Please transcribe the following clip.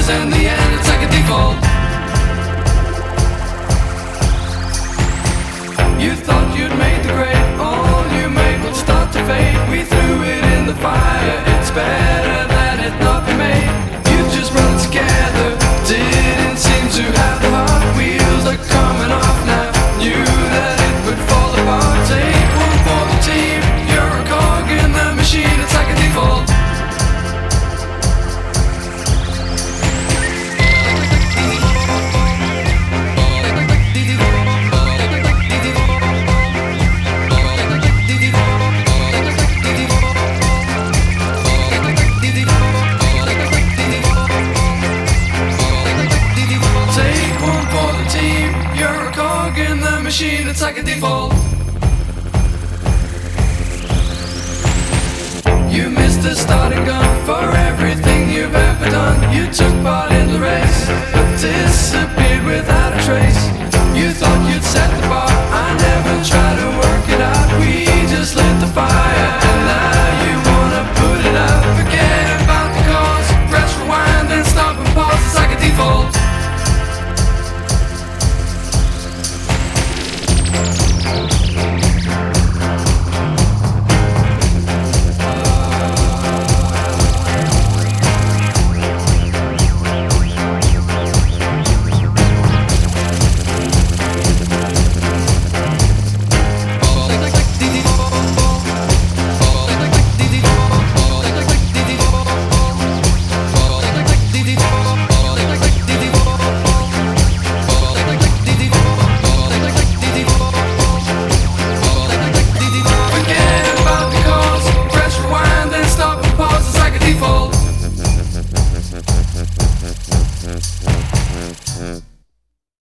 'cause in the end it's like a default. You thought you'd made the grade, all you made would start to fade. We threw it in the fire, it's better that it not be made. You just run together, didn't seem to have the heart. Wheels are coming off now, knew that it would fall apart. Take one for the team, you're a cog in the machine, it's like a default. Machine, it's like a default. You missed the starting gun for everything you've ever done. You took part in the race, but disappeared without a trace.